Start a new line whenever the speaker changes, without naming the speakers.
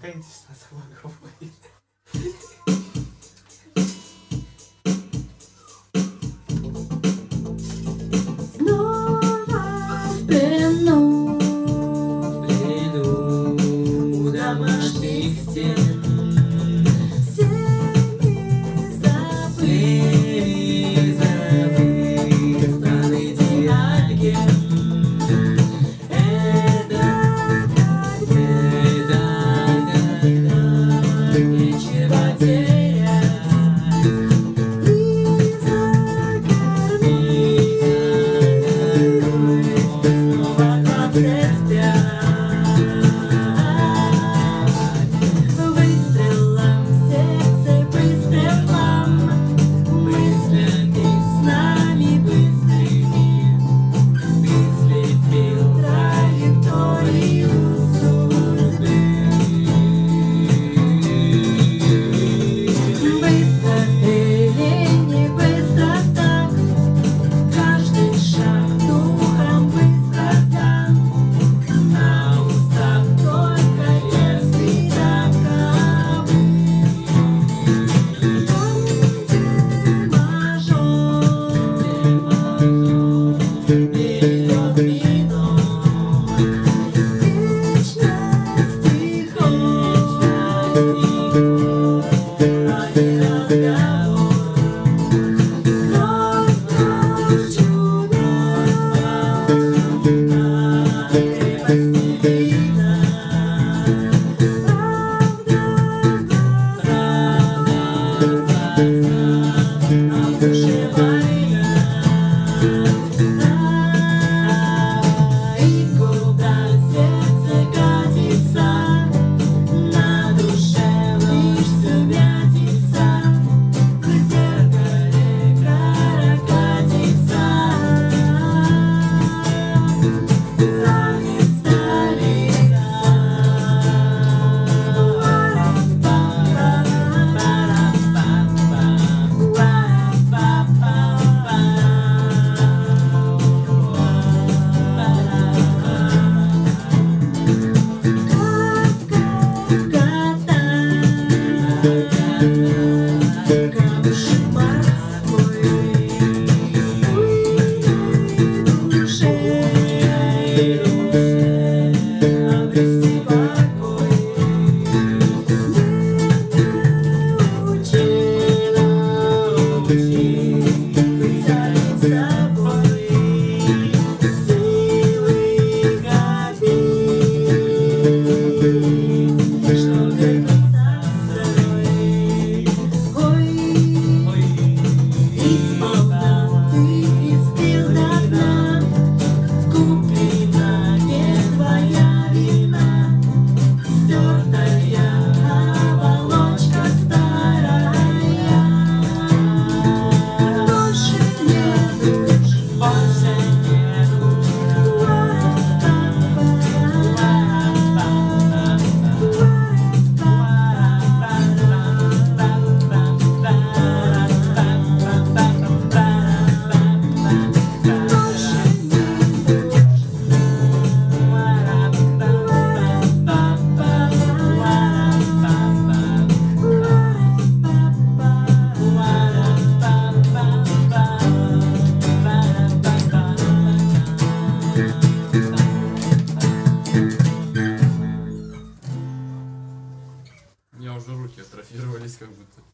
Конечно, самогубой.
Снова в плену домашних стен. Всеми забыт старый диалект. Нечего терять и закормить снова 25 выстрелом в сердце, выстрелом мыслями с нами быстрыми высветлил траекторию судьбы. Быстро или не быстро так, каждый шаг духом быстрота, на устах только если таковы. Мажор ведет минут, вечность стихов, а не разговор. Кровь чудо на крепости видно, правда в глазах, а в душе война. И куда сердце катится, на душе лишь сумятица, в зеркале каракатица. Зависта лица. Камышек морской, душе обрести покой. Учи быть самим собой, силы копить, чтоб вернуться в строй. Ой, исполна ты испил до дна, куплена не твоя вина, стертая оболочка старая. Больше не душ, больше не душ.
У меня уже руки атрофировались как будто.